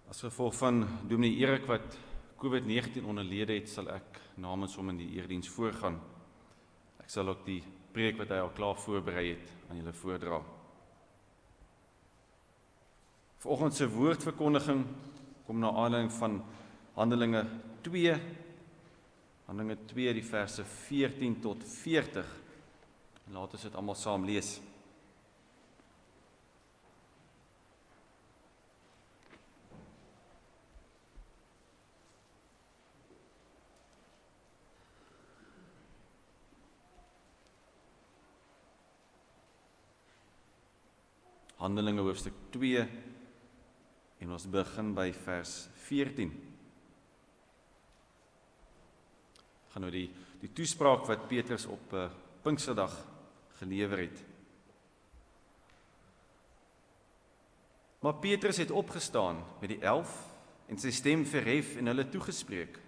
As gevolg van Dominee Erik wat COVID-19 onderlede het, sal ek namens hom in die erediens voorgaan. Ek sal ook die preek wat hy al klaar voorberei het aan julle voordra. Vanoggend se woordverkondiging kom na aanleiding van Handelinge 2. Handelinge 2 die verse 14 tot 40. Laat ons dit almal saam lees. Handelinge hoofstuk 2 en ons begin by vers 14. Ek gaan nou die toespraak wat Petrus op Pinksterdag gelewer het. Maar Petrus het opgestaan met die 11 en sy stem verhef en hulle toegespreek.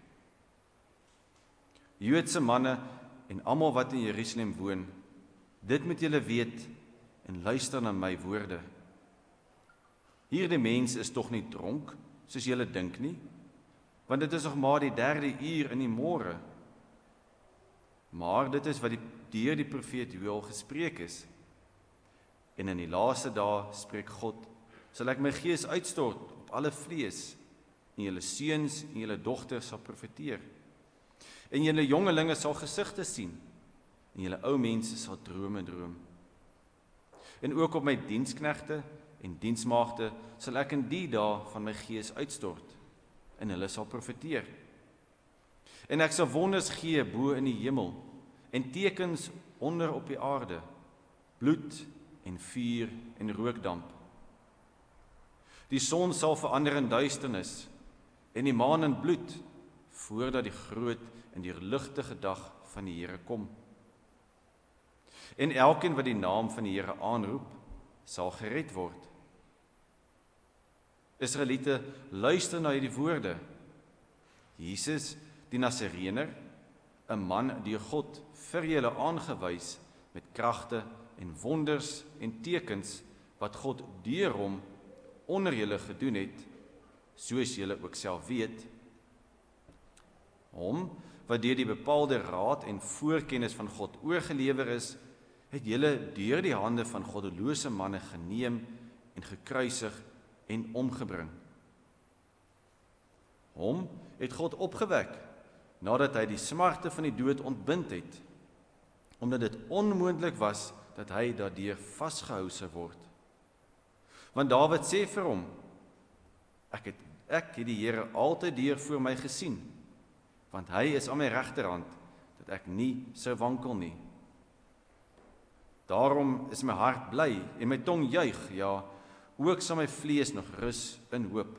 Joodse manne en almal wat in Jerusalem woon, dit moet julle weet en luister na my woorde. Hierdie mens is tog nie dronk, soos julle dink nie, want dit is nog maar die 3de uur in die môre. Maar dit is wat deur die profeet Joël gespreek is. En in die laaste dae, spreek God, sal ek my gees uitstort op alle vlees, en julle seuns en julle dogters sal profeteer. En julle jongelinge sal gesigte sien, en julle ou mense sal drome droom. En ook op my diensknegte en diensmaagde sal ek in die dae van my gees uitstort, en hulle sal profeteer. En ek sal wonders gee bo in die hemel, en tekens onder op die aarde, bloed en vuur en rookdamp. Die son sal verander in duisternis, en die maan in bloed, voordat die groot en die ligtige dag van die Here kom. En elkeen wat die naam van die Here aanroep, sal gered word. Israeliete, luister na hierdie woorde. Jesus, die Nasarener, 'n man deur God vir julle aangewys met kragte en wonders en tekens wat God deur hom onder julle gedoen het, soos julle ook self weet. Hom wat deur die bepaalde raad en voorkennis van God oorgelewer is, het julle deur die hande van goddelose manne geneem en gekruisig en omgebring. Hom het God opgewek, nadat hy die smarte van die dood ontbind het, omdat dit onmoontlik was dat hy daardeur vasgehou sou word. Want Dawid sê vir hom, ek het die Here altyd deur voor my gesien, want hy is aan my regterhand, dat ek nie sou wankel nie. Daarom is my hart bly en my tong juig, ja, ook sal my vlees nog rus in hoop.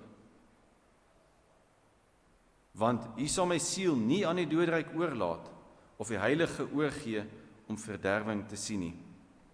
Want U sal my siel nie aan die doodryk oorlaat, of die heilige oorgee om verderwing te sien nie.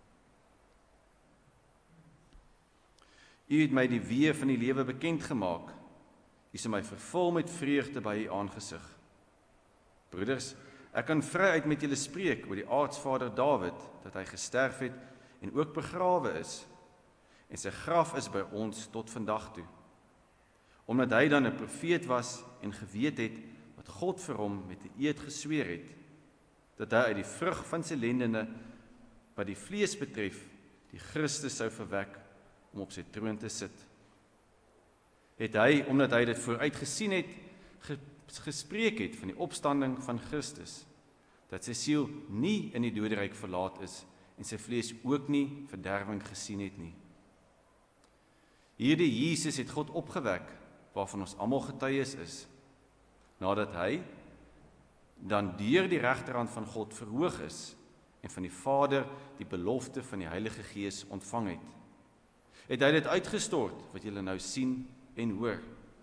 U het my die weë van die lewe bekend gemaak. U sal my vervul met vreugde by U aangesig. Broeders, ek kan vryuit met julle spreek oor die aartsvader Dawid, dat hy gesterf het en ook begrawe is. En sy graf is by ons tot vandag toe. Omdat hy dan 'n profeet was en geweet het wat God vir hom met 'n eed gesweer het, dat hy uit die vrug van sy lendene, wat die vlees betref, die Christus sou verwek om op sy troon te sit. Het hy, omdat hy dit vooruit gesien het, gespreek het van die opstanding van Christus, dat sy siel nie in die doderyk verlaat is en sy vlees ook nie verderwing gesien het nie. Hierdie Jesus het God opgewek, waarvan ons almal getuies is, nadat hy dan deur die regterhand van God verhoog is en van die Vader die belofte van die Heilige Gees ontvang het. Het hy dit uitgestort wat julle nou sien en hoor.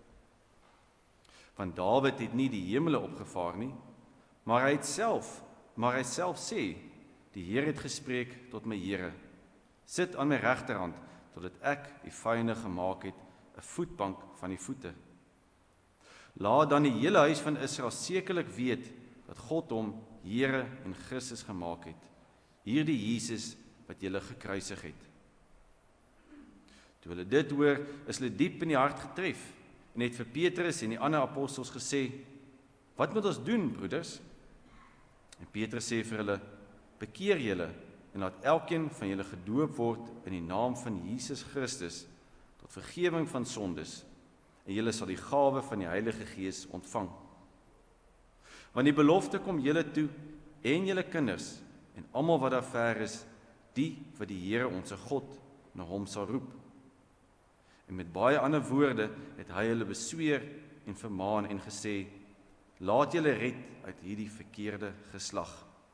Want Dawid het nie die hemele opgevaar nie, maar hy self sê, die Here het gespreek tot my Here, sit aan my regterhand, totdat ek die vyande gemaak het, 'n voetbank van die voete. Laat dan die hele huis van Israel sekerlik weet, dat God hom Here en Christus gemaak het, hierdie Jesus wat julle gekruisig het. Toe hulle dit hoor, is hulle diep in die hart getref en het vir Petrus en die ander apostels gesê, wat moet ons doen, broeders? En Petrus sê vir hulle, bekeer julle en laat elkeen van julle gedoop word in die naam van Jesus Christus tot vergifnis van sondes, en julle sal die gawe van die Heilige Gees ontvang. Want die belofte kom julle toe en julle kinders en almal wat daar ver is, die wat die Here onse God na hom sal roep. En met baie ander woorde het hy hulle besweer en vermaan en gesê, laat julle red uit hierdie verkeerde geslag.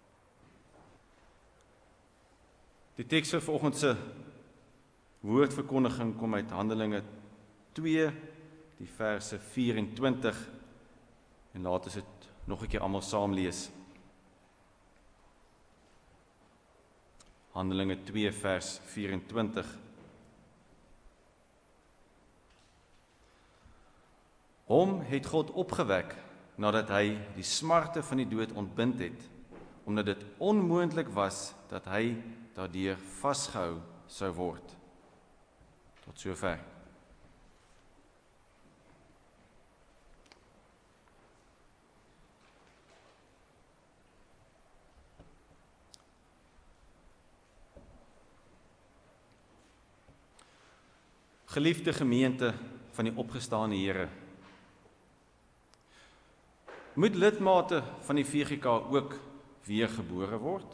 Die teks vir vanoggend se woordverkondiging kom uit Handelinge 2, die verse 24, en laat ons dit nog 'n keer almal saam lees. Handelinge 2 vers 24. Hom het God opgewek nadat hy die smarte van die dood ontbind het, omdat dit onmoontlik was dat hy daardeur vasgehou sou word. Tot sover. Geliefde gemeente van die opgestane Here, moet lidmate van die VGK ook weergebore word?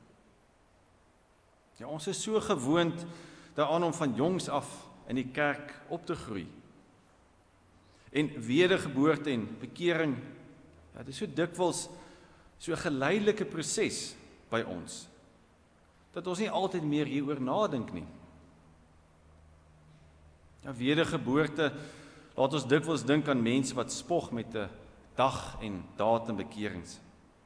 Ja, ons is so gewoond daaraan om van jongs af in die kerk op te groei. En wedergeboorte en bekering, ja, dit is so dikwels so 'n geleidelike proses by ons, dat ons nie altyd meer hieroor nadink nie. Ja, wedergeboorte laat ons dikwels dink aan mense wat spog met 'n dag en datum bekerings.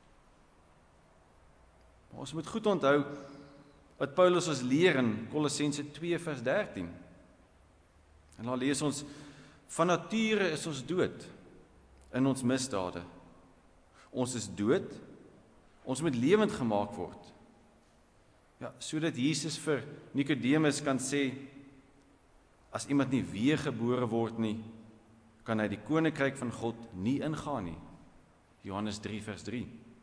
Maar ons moet goed onthou wat Paulus ons leer in Kolossense 2 vers 13. En daar lees ons, van nature is ons dood in ons misdade. Ons is dood, ons moet lewend gemaak word. Ja, sodat Jesus vir Nikodemus kan sê, as iemand nie weergebore word nie, kan hy die koninkryk van God nie ingaan nie. Johannes 3 vers 3.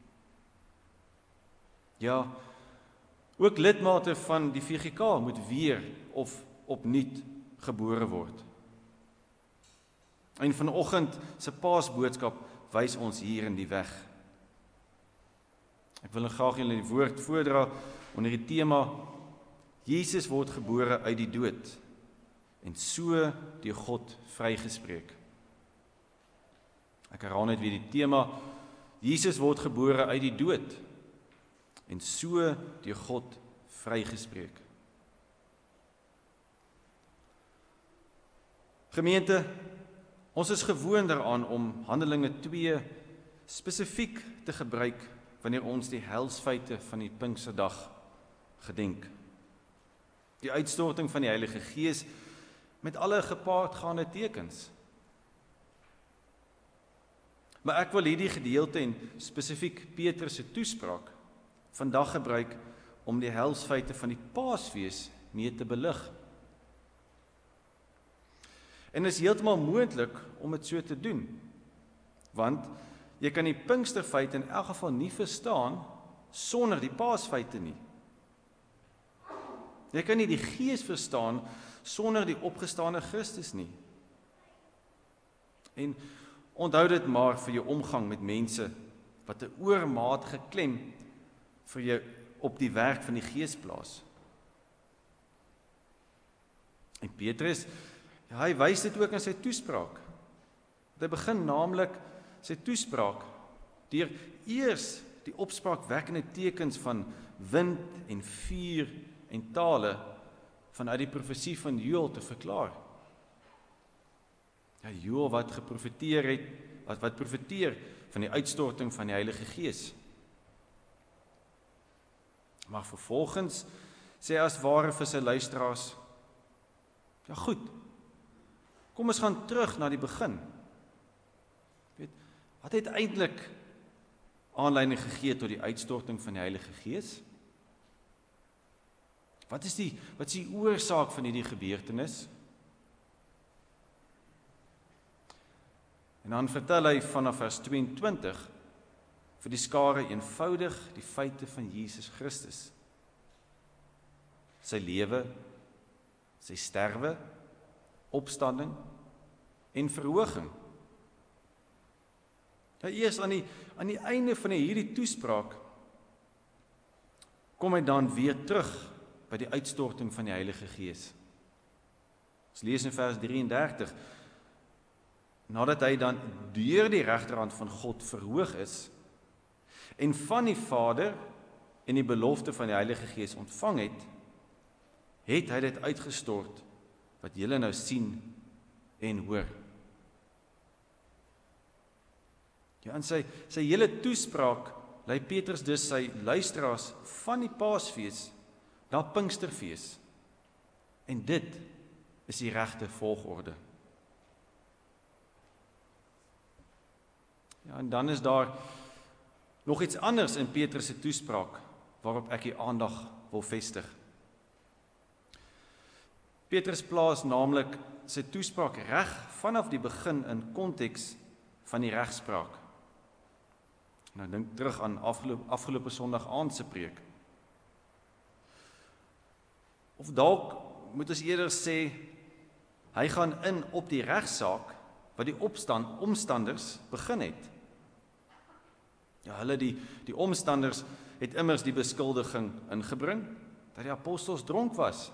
Ja, ook lidmate van die VGK moet weer of opnuut gebore word. En vanoggend se Paasboodskap wys ons hier in die weg. Ek wil graag julle die woord voordra onder die tema Jesus word gebore uit die dood en so deur God vrygespreek. Ek herhaal net weer die tema, Jesus word gebore uit die dood en so deur God vrygespreek. Gemeente, ons is gewoond daaraan om Handelinge 2 spesifiek te gebruik wanneer ons die helsfeite van die Pinksterdag gedenk. Die uitstorting van die Heilige Gees met alle gepaardgaande tekens. Maar ek wil hierdie gedeelte en spesifiek Petrus se toespraak vandag gebruik om die helsfeite van die Paasfees mee te belig. En is heeltemal moontlik om dit so te doen, want jy kan die Pinksterfeite in elk geval nie verstaan sonder die Paasfeite nie. Jy kan nie die Gees verstaan sonder die opgestane Christus nie. En onthou dit maar vir jou omgang met mense wat 'n oormatige klem vir jou op die werk van die Gees plaas. En Petrus, ja, hy wys dit ook in sy toespraak. Hy begin naamlik sy toespraak deur eers die opspraakwekkende tekens van wind en vuur en tale vanuit die profesie van Joël te verklaar. Ja, Joël wat geprofeteer het, wat profeteer van die uitstorting van die Heilige Gees. Maar vervolgens sê hy as ware vir sy luisteraars, ja goed, kom ons gaan terug na die begin. Wat het eintlik aanleiding gegee tot die uitstorting van die Heilige Gees? Wat is die oorsaak van hierdie gebeurtenis? En dan vertel hy vanaf vers 22 vir die skare eenvoudig die feite van Jesus Christus. Sy lewe, sy sterwe, opstanding en verhoging. Ja, eers aan die einde van hierdie toespraak kom hy dan weer terug by die uitstorting van die Heilige Gees. Ons lees in vers 33, nadat hy dan deur die regterhand van God verhoog is en van die Vader en die belofte van die Heilige Gees ontvang het hy dit uitgestort wat julle nou sien en hoor. Ja, in sy hele toespraak lei Petrus dus sy luisteraars van die Paasfees na Pinksterfees. En dit is die regte volgorde. Ja, en dan is daar nog iets anders in Petrus se toespraak waarop ek die aandag wil vestig. Petrus plaas naamlik sy toespraak reg vanaf die begin in konteks van die regspraak. Nou dink terug aan afgelope Sondag aand se preek. Of dalk moet ons eerder sê, hy gaan in op die regsaak wat die omstanders begin het. Ja, hulle die omstanders het immers die beskuldiging ingebring dat die apostels dronk was.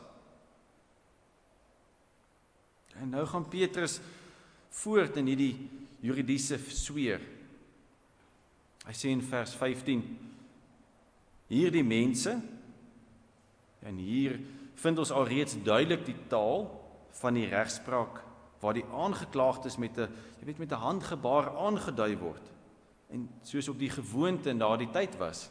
En nou gaan Petrus voort in hierdie juridiese sweer. Hy sê in vers 15, hierdie mense, en hier vind ons alreeds duidelik die taal van die regspraak, waar die aangeklaagdes met 'n handgebaar aangedui word, en soos op die gewoonte in daardie tyd was.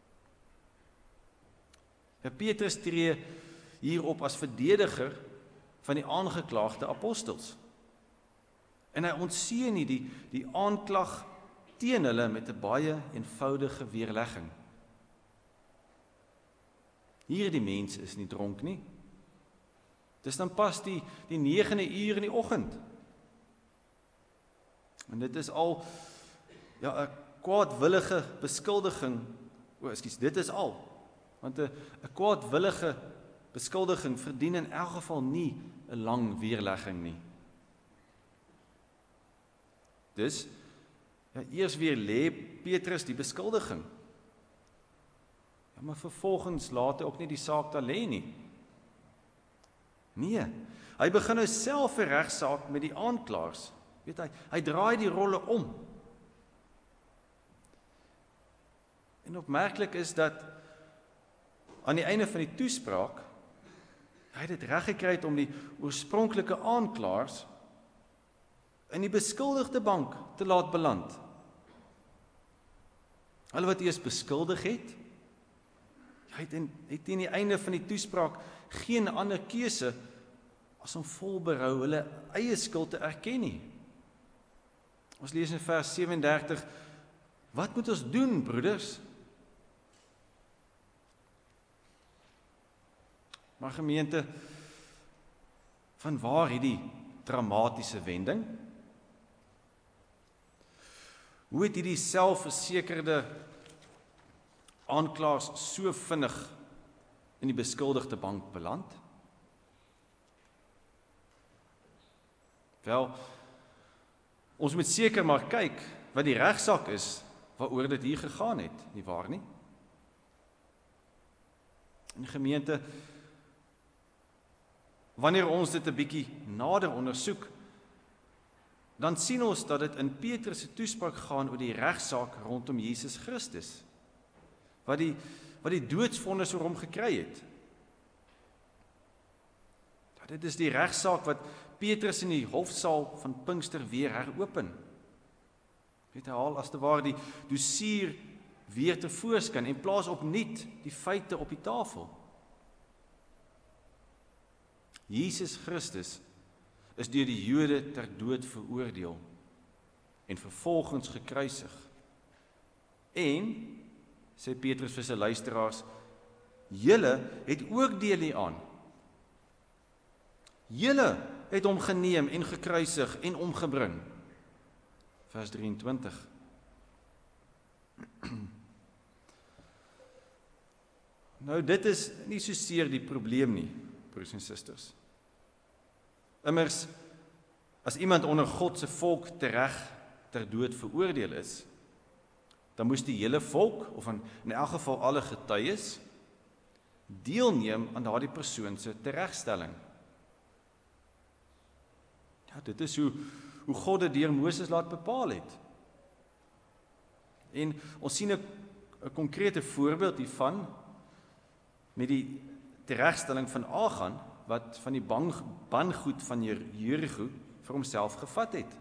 Ja, Petrus tree hierop as verdediger van die aangeklaagde apostels. En hy ontseën nie die aanklag teen hulle met 'n baie eenvoudige weerlegging. Hierdie mense is nie dronk nie. Dis dan pas die 9de uur in die oggend. En dit is al 'n kwaadwillige beskuldiging. Dit is al. Want 'n kwaadwillige beskuldiging verdien in elk geval nie 'n lang weerlegging nie. Dus eers weer lê Petrus die beskuldiging. Ja, maar vervolgens laat hy ook nie die saak daar lê nie. Nee, hy begin nou self 'n regsaak met die aanklaers. Weet hy draai die rolle om. En opmerklik is dat aan die einde van die toespraak hy het dit reg gekry het om die oorspronklike aanklaers in die beskuldigde bank te laat beland. Hulle wat eers beskuldig het, hy het teen die einde van die toespraak geen ander keuse as om vol berou hulle eie skuld te erken nie. Ons lees in vers 37, wat moet ons doen, broeders? Maar gemeente, van waar hierdie dramatiese wending? Hoe het hierdie selfversekerde aanklaers so vinnig in die beskuldigde bank beland? Wel, ons moet seker maar kyk wat die regsaak is waaroor dit hier gegaan het, nie waar nie? En gemeente, wanneer ons dit 'n bietjie nader ondersoek, dan sien ons dat dit in Petrus se toespraak gaan oor die regsaak rondom Jesus Christus, wat die doodsvonnis oor hom gekry het. Ja, dit is die regsaak wat Petrus in die hofsaal van Pinkster weer heropen. Hy haal as te ware die dossier weer tevoorskyn en plaas opnuut die feite op die tafel. Jesus Christus is deur die Jode ter dood veroordeel en vervolgens gekruisig. En, sê Petrus vir sy luisteraars, julle het ook deel hieraan. Julle het hom geneem en gekruisig en omgebring. vers 23. Nou, dit is nie soseer die probleem nie, broers en susters. Immers, as iemand onder God se volk tereg ter dood veroordeel is, dan moes die hele volk, of in elk geval alle getuies, deelneem aan daardie persoon se teregstelling. Ja, dit is hoe God dit deur Moses laat bepaal het. En ons sien 'n konkrete voorbeeld hiervan met die teregstelling van Achan, wat van die bangoed van Jerigo vir homself gevat het.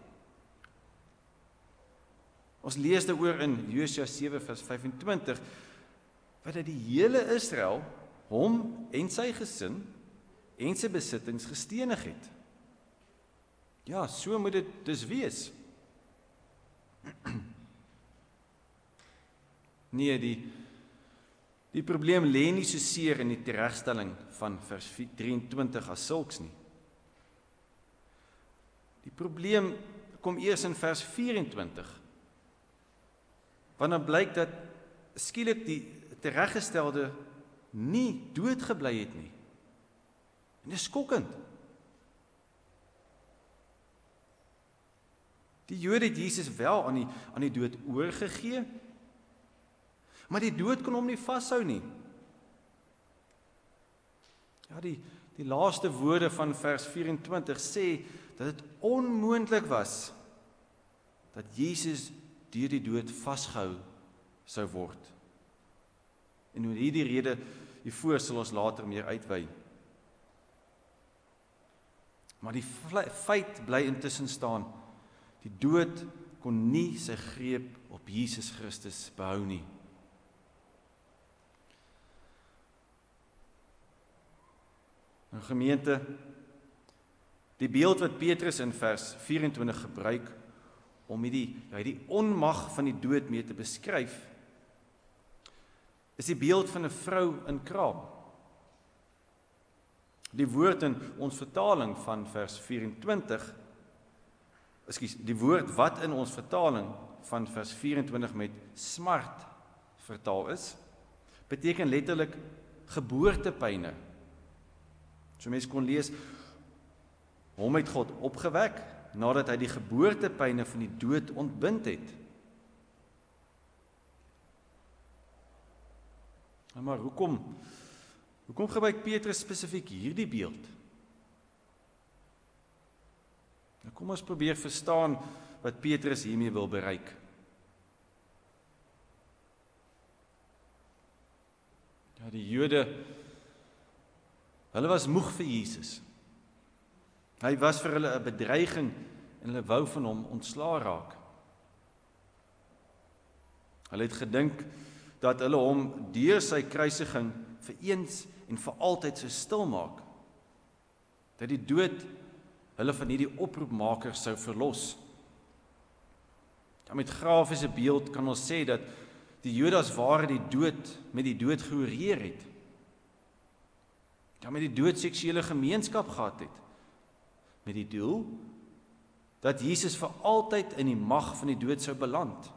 Ons lees daaroor in Josua 7 vers 25, wat dat die hele Israel hom en sy gesin en sy besittings gestenig het. Ja, so moet dit dus wees. Nee, die probleem lê nie soseer in die teregstelling van vers 23 as sulks nie. Die probleem kom eers in vers 24, want dan blyk dat skielik die tereggestelde nie dood gebly het nie. En dit is skokkend. Die Jode het Jesus wel aan die dood oorgegee, maar die dood kon hom nie vashou nie. Ja, die laaste woorde van vers 24 sê dat dit onmoontlik was dat Jesus deur die dood vasgehou sou word. En oor hierdie rede hiervoor sal ons later meer uitwy. Maar die feit bly intussen staan, die dood kon nie sy greep op Jesus Christus behou nie. Nou gemeente, die beeld wat Petrus in vers 24 gebruik om die onmag van die dood mee te beskryf, is die beeld van 'n vrou in kraam. Die woord in ons vertaling van vers 24, die woord wat in ons vertaling van vers 24 met smart vertaal is, beteken letterlik geboortepyne. So mens kon lees, hom het God opgewek, nadat hy die geboortepyne van die dood ontbind het. Maar hoekom gebruik Petrus spesifiek hierdie beeld? Nou kom ons probeer verstaan wat Petrus hiermee wil bereik. Ja, die Jode, hulle was moeg vir Jesus. Hy was vir hulle 'n bedreiging en hulle wou van hom ontslaa raak. Hulle het gedink dat hulle hom deur sy kruisiging vir eens en vir altyd sou stilmaak. Dat die dood hulle van hierdie oproepmaker sou verlos. Ja, met grafiese beeld kan ons sê dat die Jode as ware met die dood gehoreer het. Ja, met die dood seksuele gemeenskap gehad het. Met die doel dat Jesus vir altyd in die mag van die dood sou beland.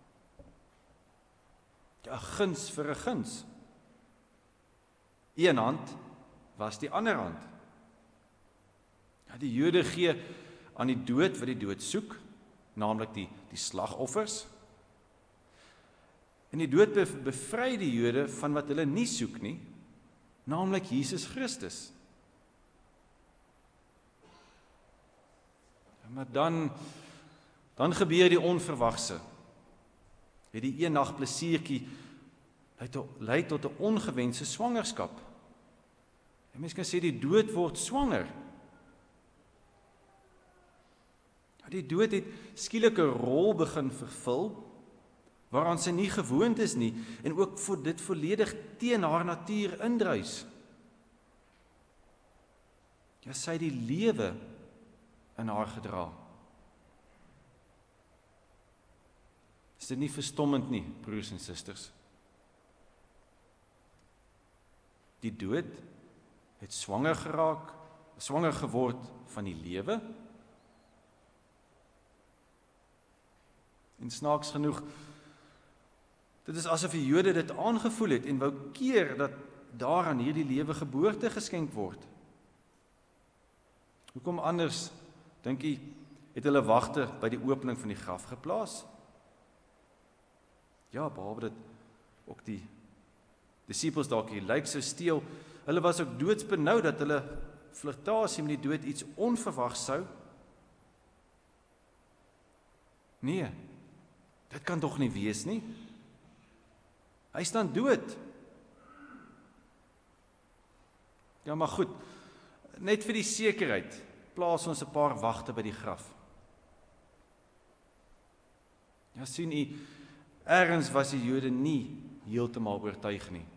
Ja, 'n guns vir 'n guns. Een hand was die ander hand. Ja, die Jode gee aan die dood wat die dood soek, naamlik die slagoffers. En die dood bevry die Jode van wat hulle nie soek nie, naamlik Jesus Christus. Ja, maar dan gebeur die onverwagse. Die eendag plesiertjie lei tot 'n ongewenste swangerskap. En mens kan sê die dood word swanger. Die dood het skielik 'n rol begin vervul waaraan sy nie gewoond is nie en ook vir dit volledig teen haar natuur indruis. Ja, sy het die lewe in haar gedra. Is dit nie verstommend nie, broers en susters? Die dood het swanger geword van die lewe. En snaaks genoeg, dit is asof die Jode dit aangevoel het en wou keer dat daaraan hierdie lewe geboorte geskenk word. Hoekom anders, dink jy, het hulle wagte by die opening van die graf geplaas? Ja, behalwe dat ook die disippels dalk die lijk sou steel, hulle was ook doodsbenou dat hulle flirtasie met die dood iets onverwags sou. Nee, dit kan tog nie wees nie. Hy staan dood. Ja, maar goed, net vir die sekerheid, plaas ons 'n paar wagte by die graf. Ja, sien u, ergens was die Jode nie heeltemal oortuig nie.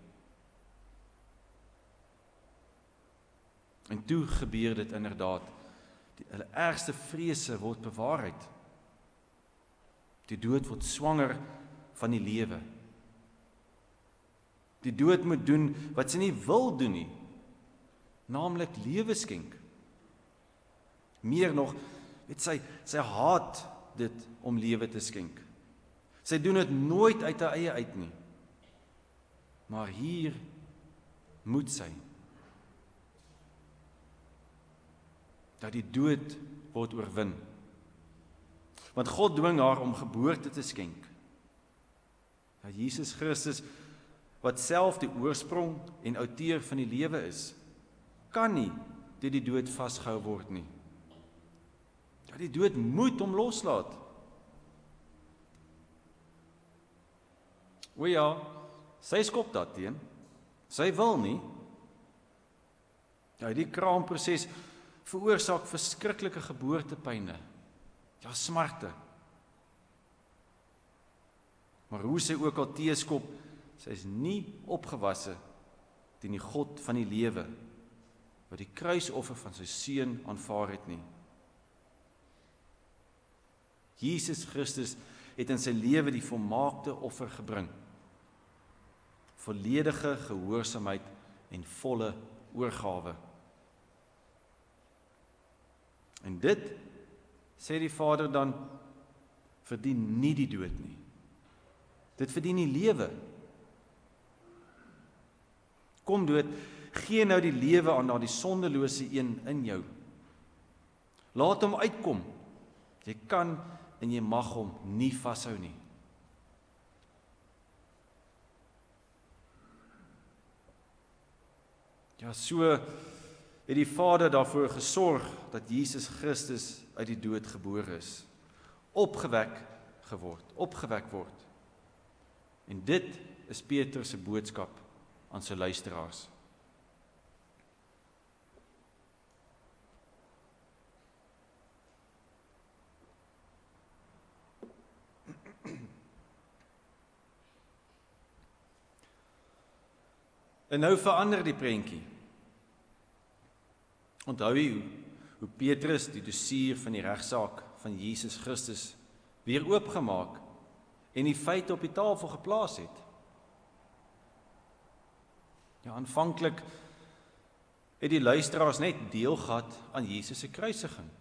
En toe gebeur dit inderdaad. Hulle ergste vrese word bewaarheid. Die dood word swanger van die lewe. Die dood moet doen wat sy nie wil doen nie, naamlik lewe skenk. Meer nog, weet sy haat dit om lewe te skenk. Sy doen dit nooit uit haar eie uit nie. Maar hier moet sy. Dat die dood word oorwin. Want God dwing haar om geboorte te skenk. Dat Jesus Christus, wat self die oorsprong en outeur van die lewe is, kan nie deur die dood vasgehou word nie. Dat die dood moet hom loslaat. O ja, sy skop daarteen. Sy wil nie. Ja, die kraamproses veroorsaak verskriklike geboortepyne. Ja, smarte. Maar hoe sy ook al teeskop, sy is nie opgewasse teen die God van die lewe, wat die kruisoffer van sy seun aanvaar het nie. Jesus Christus het in sy lewe die volmaakte offer gebring. Volledige gehoorsaamheid en volle oorgawe. En dit, sê die Vader dan, verdien nie die dood nie. Dit verdien die lewe. Kom dood, gee nou die lewe aan daardie sondelose een in jou. Laat hom uitkom. Jy kan en jy mag hom nie vashou nie. Ja, so het die Vader daarvoor gesorg dat Jesus Christus uit die dood gebore is. Opgewek word. En dit is Petrus se boodskap aan sy luisteraars. En nou verander die prentjie. Onthou jy hoe Petrus die dossier van die regsaak van Jesus Christus weer oopgemaak en die feite op die tafel geplaas het? Ja, aanvanklik het die luisteraars net deel gehad aan Jesus se kruisiging.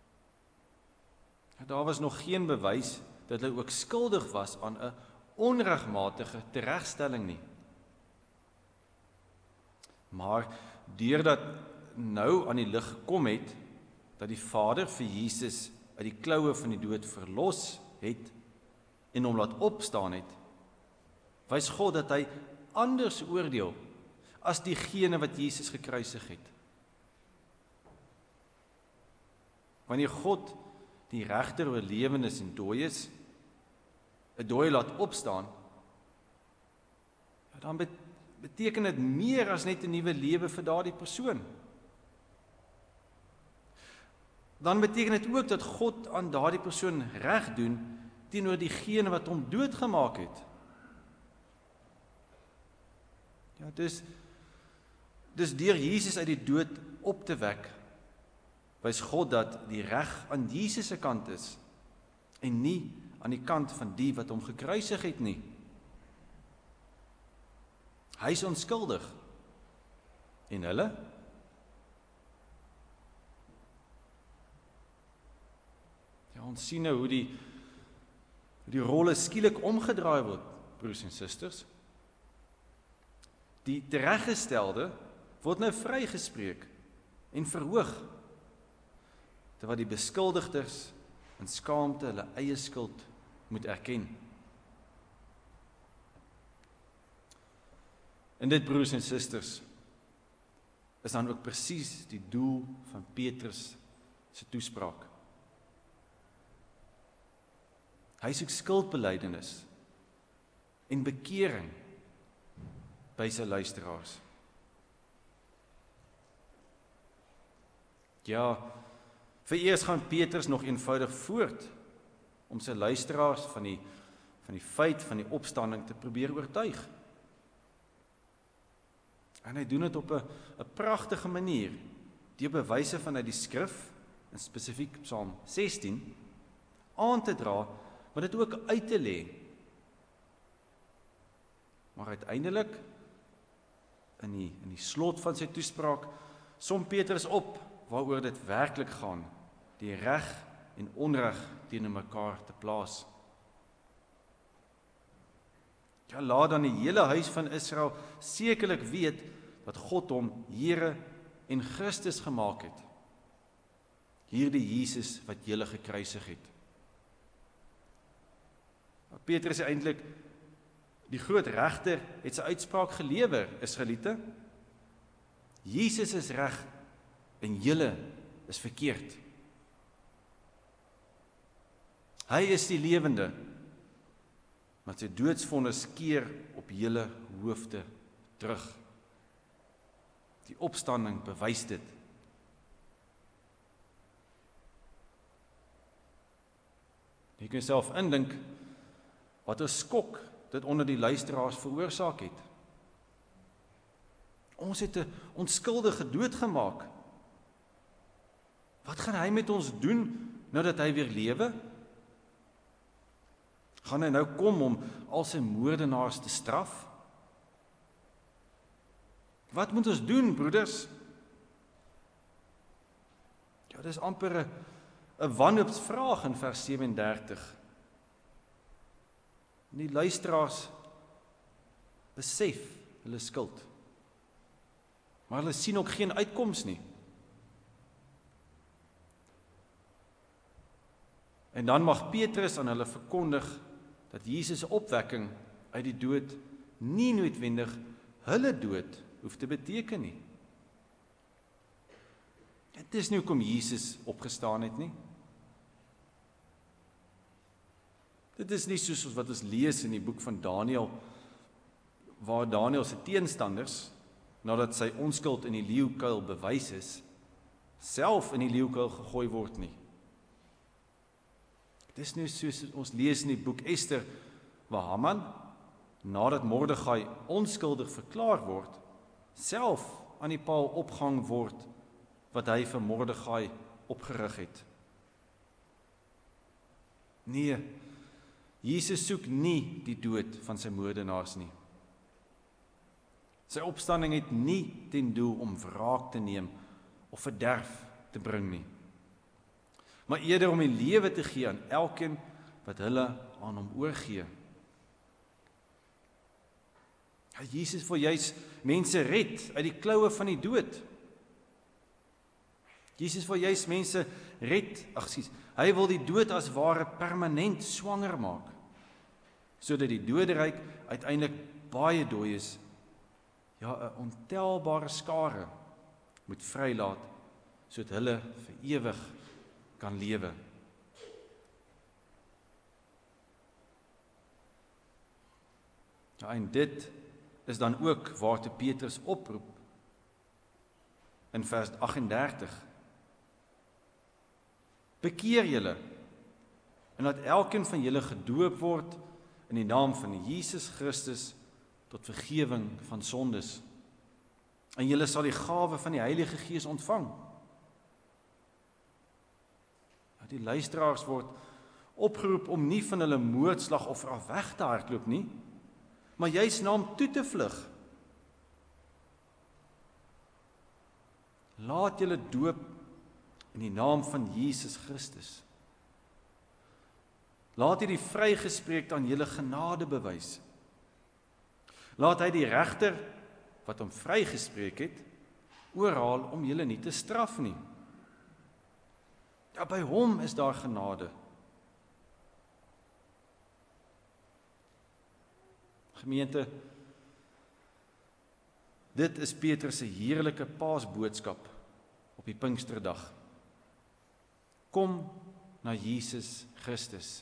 Ja, daar was nog geen bewys dat hy ook skuldig was aan 'n onregmatige teregstelling nie. Maar deurdat nou aan die lig gekom het, dat die Vader vir Jesus uit die kloue van die dood verlos het en hom laat opstaan het, wys God dat hy anders oordeel as diegene wat Jesus gekruisig het. Wanneer God die regter oor lewendes en dooies, 'n dooie laat opstaan, ja, dan beteken dit meer as net 'n nuwe lewe vir daardie persoon. Dan beteken dit ook dat God aan daardie persoon reg doen teenoor diegene wat hom doodgemaak het. Ja, dus deur Jesus uit die dood op te wek, wys God dat die reg aan Jesus se kant is en nie aan die kant van die wat hom gekruisig het nie. Hy is onskuldig. En hulle? Ja, ons sien nou hoe Die rolle skielik omgedraai word, broers en susters. Die tereggestelde word nou vrygespreek en verhoog, terwyl die beskuldigdes in skaamte hulle eie skuld moet erken. En dit, broers en susters, is dan ook presies die doel van Petrus se toespraak. Hy soek skuldbelydenis en bekering by sy luisteraars. Ja, vereers gaan Petrus nog eenvoudig voort om sy luisteraars van die feit van die opstanding te probeer oortuig. En hy doen dit op 'n pragtige manier, deur bewyse vanuit die skrif, en spesifiek Psalm 16, aan te dra, maar dit ook uit te lê. Maar uiteindelik, in die slot van sy toespraak, som Petrus op waaroor dit werklik gaan, die reg en onreg teenoor mekaar te plaas. Ja, laat dan die hele huis van Israel sekerlik weet dat God hom Here en Christus gemaak het. Hierdie Jesus wat julle gekruisig het. Petrus eintlik, die groot regter, het sy uitspraak gelewer, Israeliete. Jesus is reg en julle is verkeerd. Hy is die lewende, maar sy doodsvonnis keer op julle hoofde terug. Die opstanding bewys dit. Jy kan self indink wat 'n skok dit onder die luisteraars veroorsaak het. Ons het 'n onskuldige doodgemaak. Wat gaan hy met ons doen nou dat hy weer lewe? Gaan hy nou kom om al sy moordenaars te straf? Wat moet ons doen, broeders? Ja, dis amper 'n wanhoopsvraag in vers 37. Die luisteraars besef hulle skuld, maar hulle sien ook geen uitkoms nie. En dan mag Petrus aan hulle verkondig dat Jesus se opwekking uit die dood nie noodwendig hulle dood hoef te beteken nie. Dit is nie hoekom Jesus opgestaan het nie. Dit is nie soos wat ons lees in die boek van Daniël, waar Daniël se teenstanders, nadat sy onskuld in die leeukuil bewys is, self in die leeukuil gegooi word nie. Dit is nie soos ons lees in die boek Ester, waar Haman, nadat Mordegai onskuldig verklaar word, self aan die paal opgehang word, wat hy vir Mordegai opgerig het. Nee, Jesus soek nie die dood van sy moordenaars nie. Sy opstanding het nie ten doel om wraak te neem of verderf te bring nie, maar eerder om die lewe te gee aan elkeen wat hulle aan hom oorgee. Jesus wil juis mense red uit die kloue van die dood. Jesus wil juis mense red, hy wil die dood as ware permanent swanger maak, sodat die doderyk uiteindelik baie dooies, ja, 'n ontelbare skare moet vrylaat, sodat hulle vir ewig kan lewe. Ja, en dit is dan ook waartoe Petrus oproep in vers 38. Bekeer julle en laat elkeen van julle gedoop word in die naam van Jesus Christus tot vergewing van sondes. En julle sal die gawe van die Heilige Gees ontvang. Ja, die luisteraars word opgeroep om nie van hulle moordslagoffer af weg te hardloop nie, maar juis na hom toe te vlug. Laat julle doop in die naam van Jesus Christus. Laat hy die vrygespreekte aan julle genade bewys. Laat hy die regter, wat hom vrygespreek het, oorhaal om julle nie te straf nie. Ja, by hom is daar genade. Gemeente, dit is Petrus se heerlike paasboodskap op die Pinksterdag. Kom na Jesus Christus.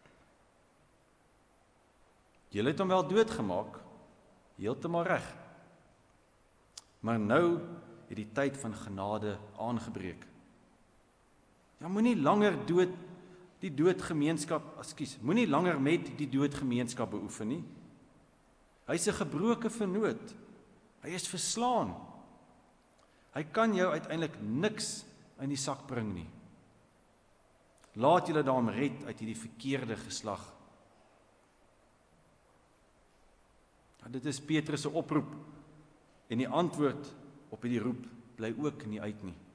Julle het hom wel doodgemaak, heeltemal reg. Maar nou het die tyd van genade aangebreek. Ja, moenie langer moenie langer met die doodgemeenskap beoefen nie. Hy is 'n gebroke vernoot. Hy is verslaan. Hy kan jou uiteindelik niks in die sak bring nie. Laat julle daarom red uit hierdie verkeerde geslag. Ja, dit is Petrus se oproep en die antwoord op hierdie roep bly ook nie uit nie.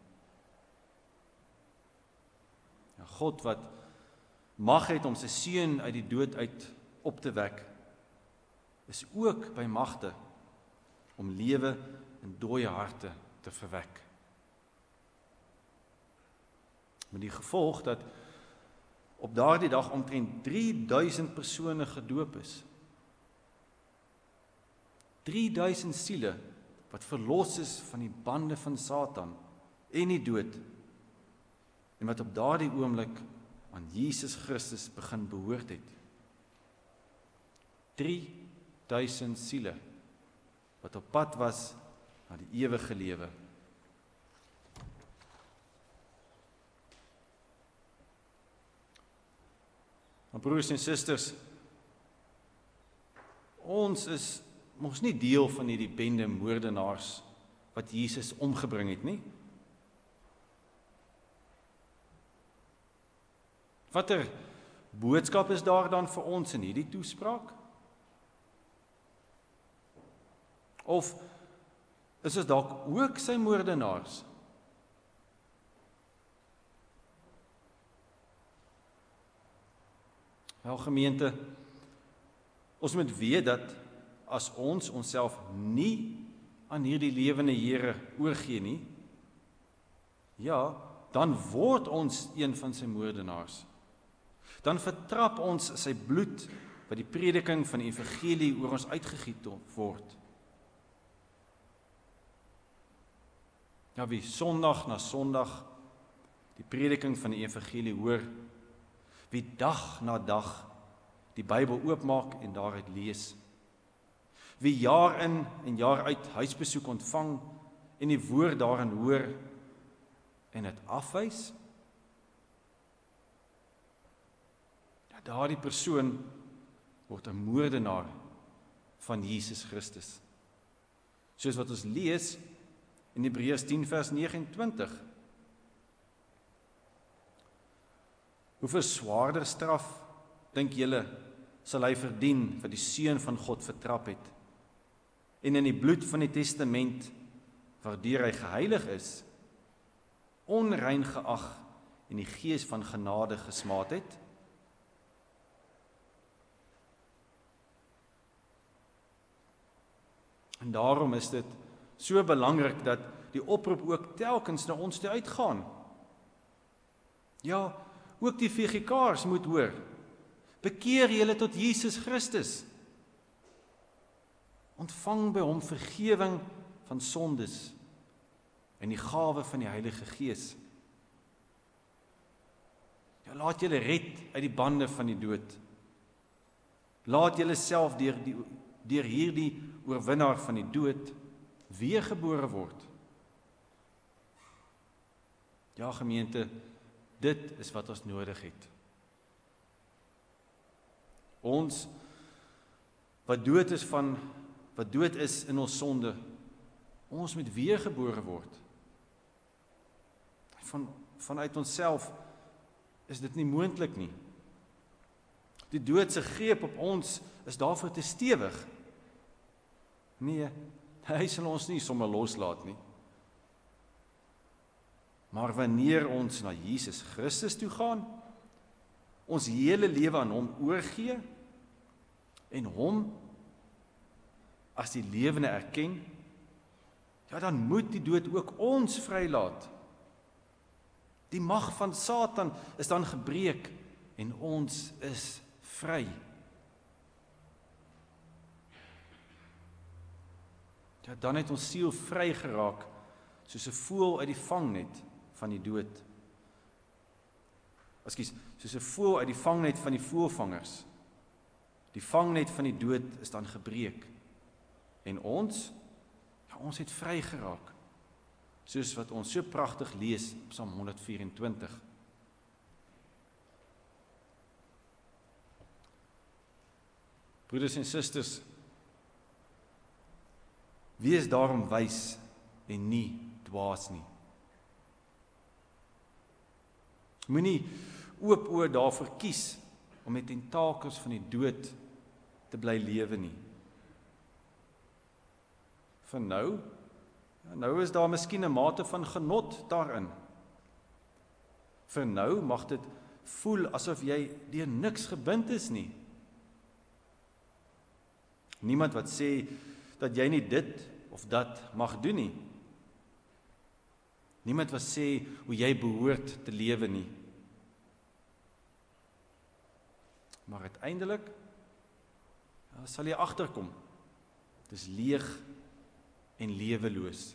Ja, God wat mag het om sy seun uit die dood uit op te wek, is ook by magte om lewe in dooie harte te verwek. Met die gevolg dat op daardie dag omtrent 3000 persone gedoop is. 3000 siele wat verlos is van die bande van Satan en die dood, en wat op daardie oomblik aan Jesus Christus begin behoort het. 3000 siele wat op pad was na die ewige lewe. Maar broers en susters, ons is mos nie deel van hierdie bende moordenaars wat Jesus omgebring het nie. Watter boodskap is daar dan vir ons in hierdie toespraak? Of is ons dalk ook sy moordenaars? Wel gemeente, ons moet weet dat as ons onsself nie aan hierdie lewende Here oorgee nie, ja, dan word ons een van sy moordenaars. Dan vertrap ons sy bloed wat die prediking van die evangelie oor ons uitgegiet word. Ja, wie Sondag na Sondag die prediking van die evangelie hoor, wie dag na dag die Bybel oopmaak en daaruit lees, wie jaar in en jaar uit huisbesoek ontvang en die woord daarin hoor en dit afwys, ja, daardie persoon word 'n moordenaar van Jesus Christus. Soos wat ons lees in Hebreërs 10 vers 29. Hoeveel swaarder straf, dink julle, sal hy verdien wat die Seun van God vertrap het en in die bloed van die testament, waardeur hy geheilig is, onrein geag en die gees van genade gesmaad het? En daarom is dit so belangrik dat die oproep ook telkens na ons toe uitgaan. Ja, ook die VGK'ers moet hoor. Bekeer julle tot Jesus Christus. Ontvang by hom vergewing van sondes en die gawe van die Heilige Gees. Ja, laat julle red uit die bande van die dood. Laat julle self deur hierdie oorwinnaar van die dood weergebore word. Ja, gemeente, dit is wat ons nodig het. Ons wat dood is in ons sonde, ons moet weergebore word. Vanuit onsself is dit nie moontlik nie. Die dood se greep op ons is daarvoor te stewig. Nee, hy sal ons nie sommer loslaat nie. Maar wanneer ons na Jesus Christus toe gaan, ons hele lewe aan hom oorgee en hom as die lewende erken, ja, dan moet die dood ook ons vrylaat. Die mag van Satan is dan gebreek en ons is vry. Ja, dan het ons siel vry geraak, soos 'n voël uit die vangnet van die dood. Soos 'n voël uit die vangnet van die voëlvangers. Die vangnet van die dood is dan gebreek. En ons het vry geraak. Soos wat ons so pragtig lees op Psalm 124. Broeders en susters, wees daarom wys en nie dwaas nie. Moenie oop oë daarvoor kies om met tentakels van die dood te bly lewe nie. Vir nou is daar miskien 'n mate van genot daarin. Vir nou mag dit voel asof jy deur niks gebind is nie. Niemand wat sê dat jy nie dit of dat mag doen nie. Niemand wat sê hoe jy behoort te lewe nie. Maar uiteindelik sal jy agterkom. Dit is leeg en leweloos.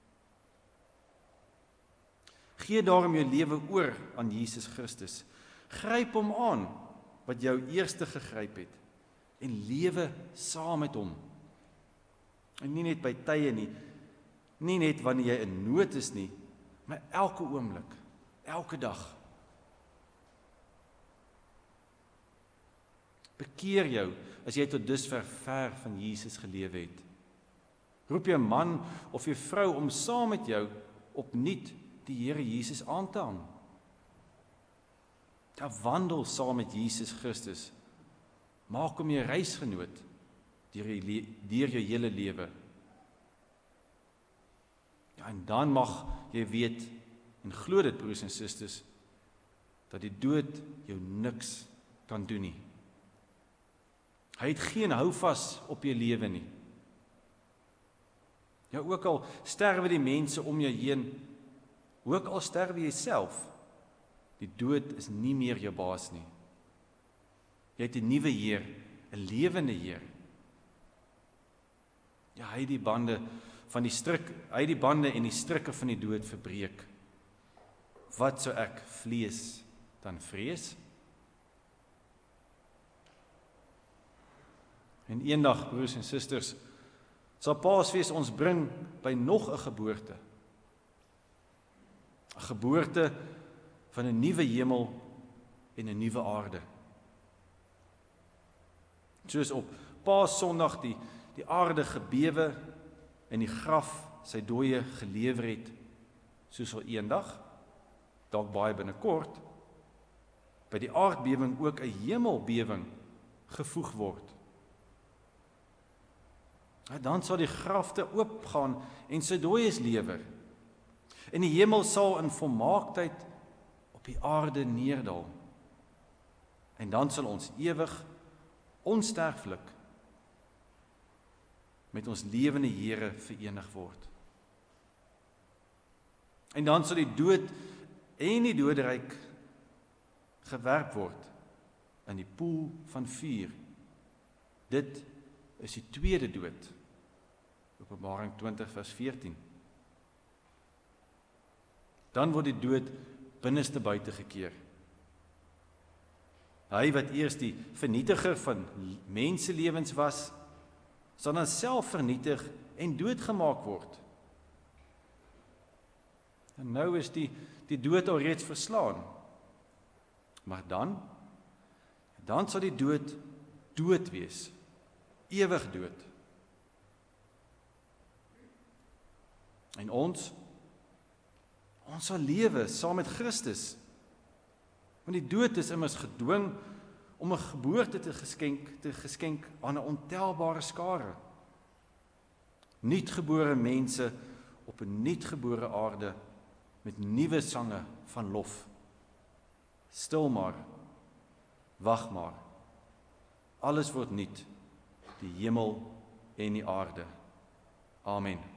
Gee daarom jou lewe oor aan Jesus Christus. Gryp hom aan wat jou eerste gegryp het en lewe saam met hom. En nie net by tye nie, nie net wanneer jy in nood is nie, maar elke oomblik, elke dag. Bekeer jou as jy tot dusver ver van Jesus gelewe het. Roep jou man of jou vrou om saam met jou opnuut die Here Jesus aan te hang. Ja, wandel saam met Jesus Christus. Maak hom jou reisgenoot deur jou hele lewe. Ja, en dan mag jy weet en glo dit, broers en susters, dat die dood jou niks kan doen nie. Hy het geen houvas op jou lewe nie. Ja, ook al sterwe die mense om jou heen, ook al sterwe jy self, die dood is nie meer jou baas nie. Jy het 'n nuwe Heer, 'n lewende Heer. Ja, hy het die bande en die strikke van die dood verbreek. Wat sou ek vlees dan vrees? En eendag, broers en susters, sal Paasfees ons bring by nog 'n geboorte. 'n Geboorte van 'n nuwe hemel en 'n nuwe aarde. Soos op Paaszondag die aarde gebewe en die graf sy dooie gelewer het, so sal eendag, dalk baie binnekort, by die aardbewing ook 'n hemelbewing gevoeg word. Dan sal die grafte oopgaan en sy dooies lewer. En die hemel sal in volmaaktheid op die aarde neerdal. En dan sal ons ewig, onsterflik, met ons lewende Here verenig word. En dan sal die dood en die doderyk gewerp word in die poel van vuur. Dit is die tweede dood. Openbaring 20 vers 14. Dan word die dood binneste buite gekeer. Hy wat eers die vernietiger van menselewens was, sal dan self vernietig en doodgemaak word. En nou is die dood alreeds verslaan. Maar dan sal die dood wees. Ewig dood. En ons sal lewe saam met Christus. Want die dood is immers gedwing om 'n geboorte te geskenk aan 'n ontelbare skare. Nuutgebore mense op 'n nuutgebore aarde met nuwe sange van lof. Stil maar, Wag maar. Alles word nuut, die hemel en die aarde. Amen.